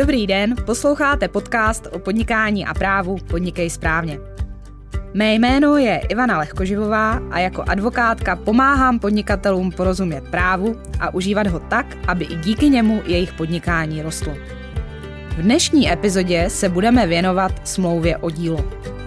Dobrý den, posloucháte podcast o podnikání a právu Podnikej správně. Mé jméno je Ivana Lehkoživová a jako advokátka pomáhám podnikatelům porozumět právu a užívat ho tak, aby i díky němu jejich podnikání rostlo. V dnešní epizodě se budeme věnovat smlouvě o dílo.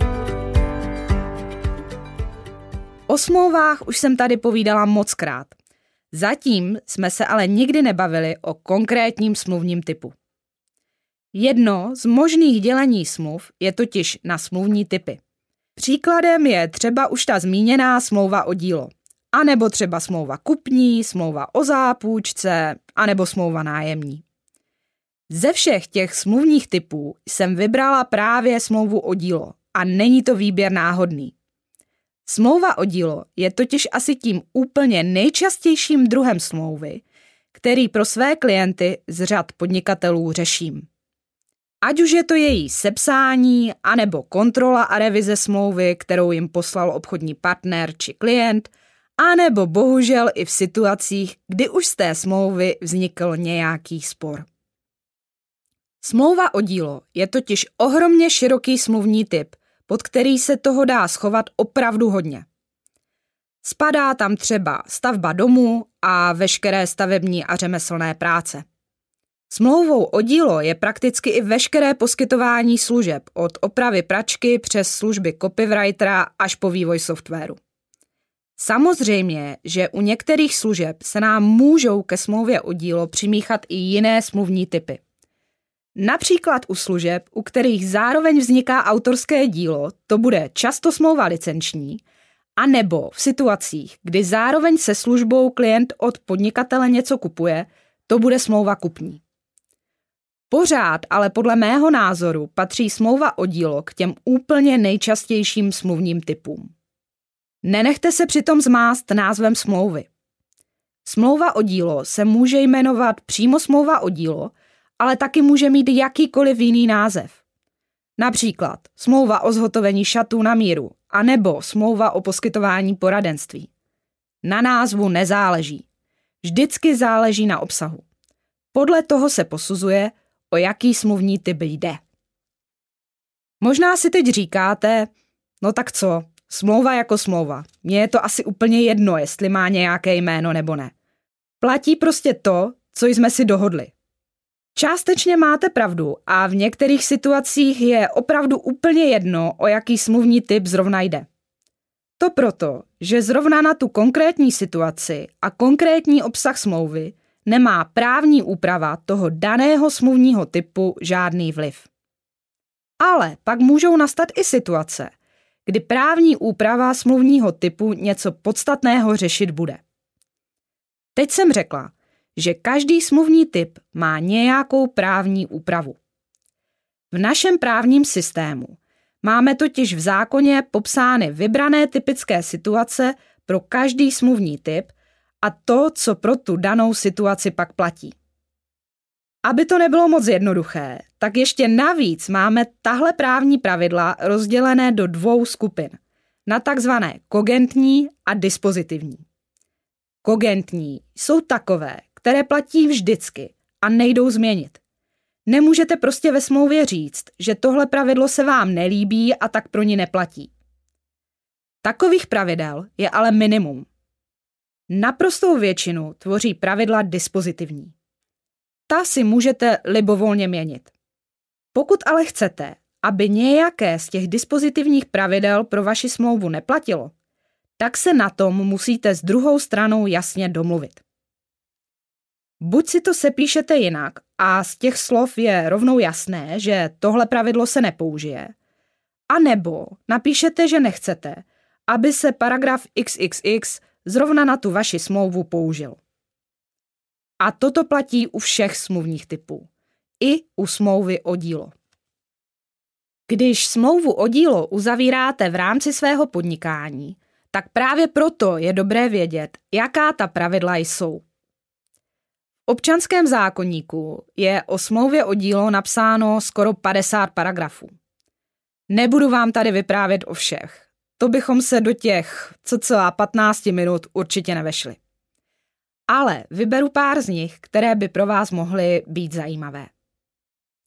O smlouvách už jsem tady povídala mockrát. Zatím jsme se ale nikdy nebavili o konkrétním smluvním typu. Jedno z možných dělení smluv je totiž na smluvní typy. Příkladem je třeba už ta zmíněná smlouva o dílo, anebo třeba smlouva kupní, smlouva o zápůjčce, anebo smlouva nájemní. Ze všech těch smluvních typů jsem vybrala právě smlouvu o dílo a není to výběr náhodný. Smlouva o dílo je totiž asi tím úplně nejčastějším druhem smlouvy, který pro své klienty z řad podnikatelů řeším. Ať už je to její sepsání, anebo kontrola a revize smlouvy, kterou jim poslal obchodní partner či klient, anebo bohužel i v situacích, kdy už z té smlouvy vznikl nějaký spor. Smlouva o dílo je totiž ohromně široký smluvní typ, pod který se toho dá schovat opravdu hodně. Spadá tam třeba stavba domu a veškeré stavební a řemeslné práce. Smlouvou o dílo je prakticky i veškeré poskytování služeb od opravy pračky přes služby copywritera až po vývoj softwaru. Samozřejmě, že u některých služeb se nám můžou ke smlouvě o dílo přimíchat i jiné smluvní typy. Například u služeb, u kterých zároveň vzniká autorské dílo, to bude často smlouva licenční, anebo v situacích, kdy zároveň se službou klient od podnikatele něco kupuje, to bude smlouva kupní. Pořád ale podle mého názoru patří smlouva o dílo k těm úplně nejčastějším smluvním typům. Nenechte se přitom zmást názvem smlouvy. Smlouva o dílo se může jmenovat přímo smlouva o dílo, ale taky může mít jakýkoliv jiný název. Například smlouva o zhotovení šatů na míru, anebo smlouva o poskytování poradenství. Na názvu nezáleží. Vždycky záleží na obsahu. Podle toho se posuzuje, o jaký smluvní typ jde. Možná si teď říkáte, no tak co, smlouva jako smlouva. Mně je to asi úplně jedno, jestli má nějaké jméno nebo ne. Platí prostě to, co jsme si dohodli. Částečně máte pravdu a v některých situacích je opravdu úplně jedno, o jaký smluvní typ zrovna jde. To proto, že zrovna na tu konkrétní situaci a konkrétní obsah smlouvy nemá právní úprava toho daného smluvního typu žádný vliv. Ale pak můžou nastat i situace, kdy právní úprava smluvního typu něco podstatného řešit bude. Teď jsem řekla, že každý smluvní typ má nějakou právní úpravu. V našem právním systému máme totiž v zákoně popsány vybrané typické situace pro každý smluvní typ a to, co pro tu danou situaci pak platí. Aby to nebylo moc jednoduché, tak ještě navíc máme tahle právní pravidla rozdělené do dvou skupin, na takzvané kogentní a dispozitivní. Kogentní jsou takové, které platí vždycky a nejdou změnit. Nemůžete prostě ve smlouvě říct, že tohle pravidlo se vám nelíbí a tak pro ní neplatí. Takových pravidel je ale minimum. Naprostou většinu tvoří pravidla dispozitivní. Ta si můžete libovolně měnit. Pokud ale chcete, aby nějaké z těch dispozitivních pravidel pro vaši smlouvu neplatilo, tak se na tom musíte s druhou stranou jasně domluvit. Buď si to sepíšete jinak a z těch slov je rovnou jasné, že tohle pravidlo se nepoužije, anebo napíšete, že nechcete, aby se paragraf XXX zrovna na tu vaši smlouvu použil. A toto platí u všech smluvních typů, i u smlouvy o dílo. Když smlouvu o dílo uzavíráte v rámci svého podnikání, tak právě proto je dobré vědět, jaká ta pravidla jsou. V občanském zákoníku je o smlouvě o dílo napsáno skoro 50 paragrafů. Nebudu vám tady vyprávět o všech. To bychom se do těch cca 15 minut určitě nevešli. Ale vyberu pár z nich, které by pro vás mohly být zajímavé.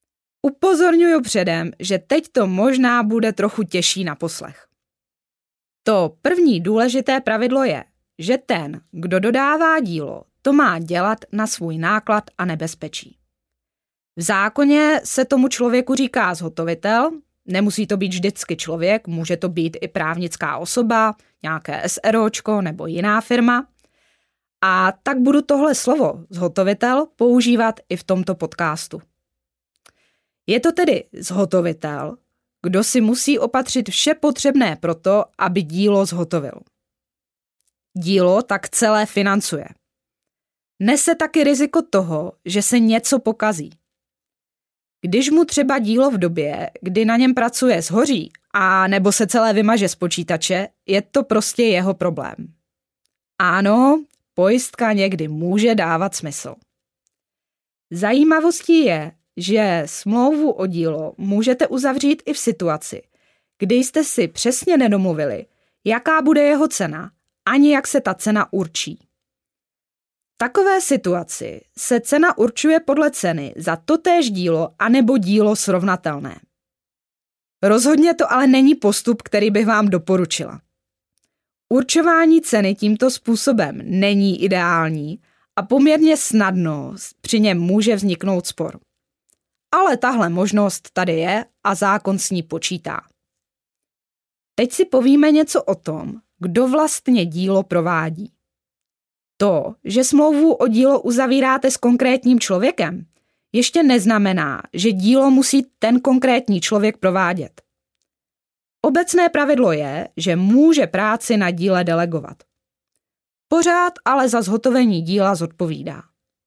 Upozorňuji předem, že teď to možná bude trochu těžší na poslech. To první důležité pravidlo je, že ten, kdo dodává dílo, to má dělat na svůj náklad a nebezpečí. V zákoně se tomu člověku říká zhotovitel, nemusí to být vždycky člověk, může to být i právnická osoba, nějaké SROčko nebo jiná firma. A tak budu tohle slovo zhotovitel používat i v tomto podcastu. Je to tedy zhotovitel, kdo si musí opatřit vše potřebné pro to, aby dílo zhotovil. Dílo tak celé financuje. Nese taky riziko toho, že se něco pokazí. Když mu třeba dílo v době, kdy na něm pracuje, shoří a nebo se celé vymaže z počítače, je to prostě jeho problém. Ano, pojistka někdy může dávat smysl. Zajímavostí je, že smlouvu o dílo můžete uzavřít i v situaci, kdy jste si přesně nedomluvili, jaká bude jeho cena, ani jak se ta cena určí. V takové situaci se cena určuje podle ceny za totéž dílo anebo dílo srovnatelné. Rozhodně to ale není postup, který bych vám doporučila. Určování ceny tímto způsobem není ideální a poměrně snadno při něm může vzniknout spor. Ale tahle možnost tady je a zákon s ní počítá. Teď si povíme něco o tom, kdo vlastně dílo provádí. To, že smlouvu o dílo uzavíráte s konkrétním člověkem, ještě neznamená, že dílo musí ten konkrétní člověk provádět. Obecné pravidlo je, že může práci na díle delegovat. Pořád ale za zhotovení díla zodpovídá.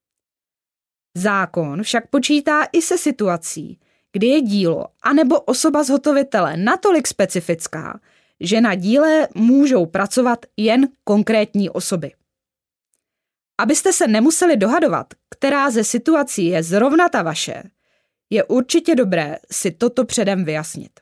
Zákon však počítá i se situací, kdy je dílo anebo osoba zhotovitele natolik specifická, že na díle můžou pracovat jen konkrétní osoby. Abyste se nemuseli dohadovat, která ze situací je zrovna ta vaše, je určitě dobré si toto předem vyjasnit.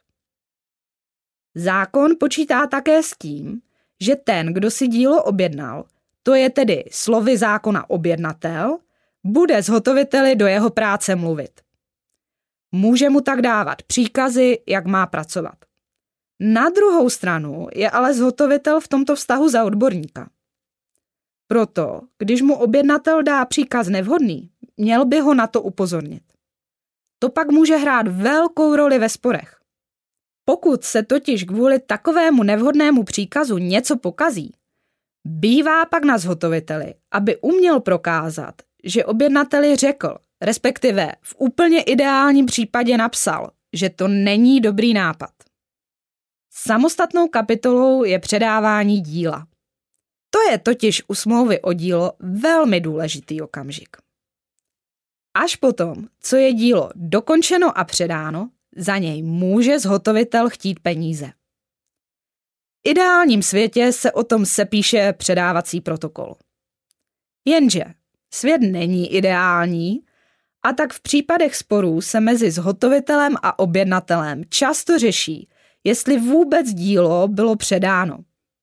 Zákon počítá také s tím, že ten, kdo si dílo objednal, to je tedy slovy zákona objednatel, bude zhotoviteli do jeho práce mluvit. Může mu tak dávat příkazy, jak má pracovat. Na druhou stranu je ale zhotovitel v tomto vztahu za odborníka. Proto, když mu objednatel dá příkaz nevhodný, měl by ho na to upozornit. To pak může hrát velkou roli ve sporech. Pokud se totiž kvůli takovému nevhodnému příkazu něco pokazí, bývá pak na zhotoviteli, aby uměl prokázat, že objednateli řekl, respektive v úplně ideálním případě napsal, že to není dobrý nápad. Samostatnou kapitolou je předávání díla. To je totiž u smlouvy o dílo velmi důležitý okamžik. Až potom, co je dílo dokončeno a předáno, za něj může zhotovitel chtít peníze. V ideálním světě se o tom sepíše předávací protokol. Jenže svět není ideální a tak v případech sporů se mezi zhotovitelem a objednatelem často řeší, jestli vůbec dílo bylo předáno.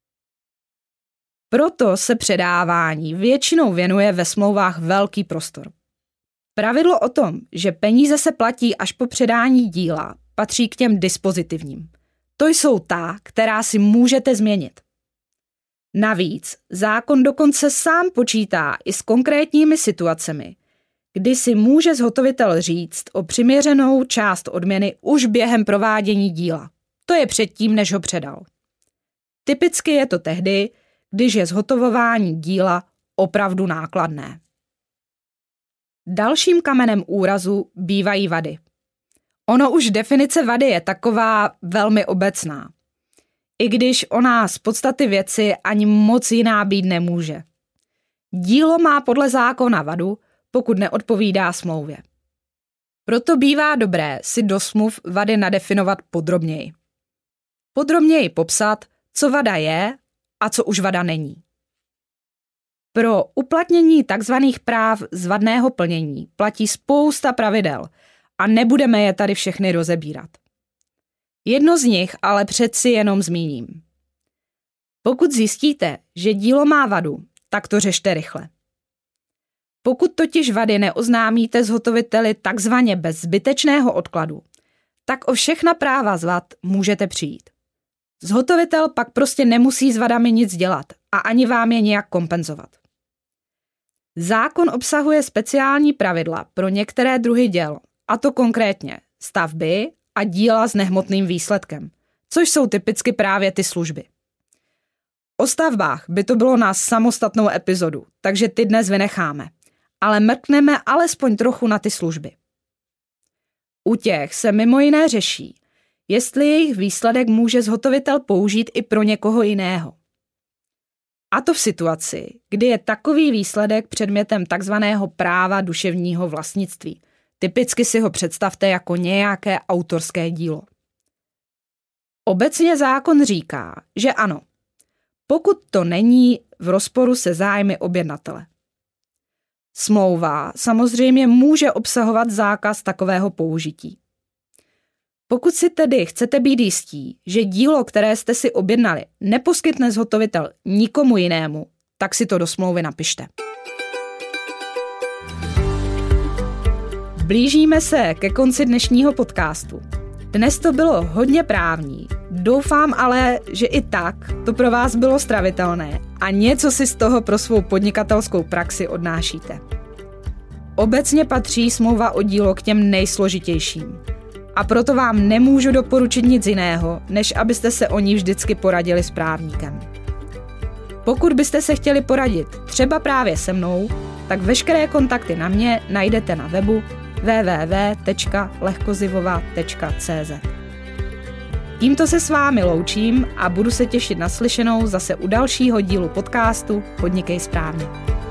Proto se předávání většinou věnuje ve smlouvách velký prostor. Pravidlo o tom, že peníze se platí až po předání díla, patří k těm dispozitivním. To jsou ta, která si můžete změnit. Navíc zákon dokonce sám počítá i s konkrétními situacemi, kdy si může zhotovitel říct o přiměřenou část odměny už během provádění díla. To je předtím, než ho předal. Typicky je to tehdy, když je zhotovování díla opravdu nákladné. Dalším kamenem úrazu bývají vady. Ono už definice vady je taková velmi obecná. I když ona z podstaty věci ani moc jiná být nemůže. Dílo má podle zákona vadu, pokud neodpovídá smlouvě. Proto bývá dobré si do smluv vady nadefinovat podrobněji. Podrobněji popsat, co vada je a co už vada není. Pro uplatnění tzv. Práv z vadného plnění platí spousta pravidel a nebudeme je tady všechny rozebírat. Jedno z nich ale přeci jenom zmíním. Pokud zjistíte, že dílo má vadu, tak to řešte rychle. Pokud totiž vady neoznámíte zhotoviteli takzvaně bez zbytečného odkladu, tak o všechna práva z vad můžete přijít. Zhotovitel pak prostě nemusí s vadami nic dělat a ani vám je nějak kompenzovat. Zákon obsahuje speciální pravidla pro některé druhy děl, a to konkrétně stavby a díla s nehmotným výsledkem, což jsou typicky právě ty služby. O stavbách by to bylo na samostatnou epizodu, takže ty dnes vynecháme, ale mrkneme alespoň trochu na ty služby. U těch se mimo jiné řeší, jestli jejich výsledek může zhotovitel použít i pro někoho jiného. A to v situaci, kdy je takový výsledek předmětem takzvaného práva duševního vlastnictví. Typicky si ho představte jako nějaké autorské dílo. Obecně zákon říká, že ano, pokud to není v rozporu se zájmy objednatele. Smlouva samozřejmě může obsahovat zákaz takového použití. Pokud si tedy chcete být jistí, že dílo, které jste si objednali, neposkytne zhotovitel nikomu jinému, tak si to do smlouvy napište. Blížíme se ke konci dnešního podcastu. Dnes to bylo hodně právní, doufám ale, že i tak to pro vás bylo stravitelné a něco si z toho pro svou podnikatelskou praxi odnášíte. Obecně patří smlouva o dílo k těm nejsložitějším. A proto vám nemůžu doporučit nic jiného, než abyste se o ní vždycky poradili s právníkem. Pokud byste se chtěli poradit třeba právě se mnou, tak veškeré kontakty na mě najdete na webu www.lehkozivova.cz. Tímto se s vámi loučím a budu se těšit na slyšenou zase u dalšího dílu podcastu Podnikej správně.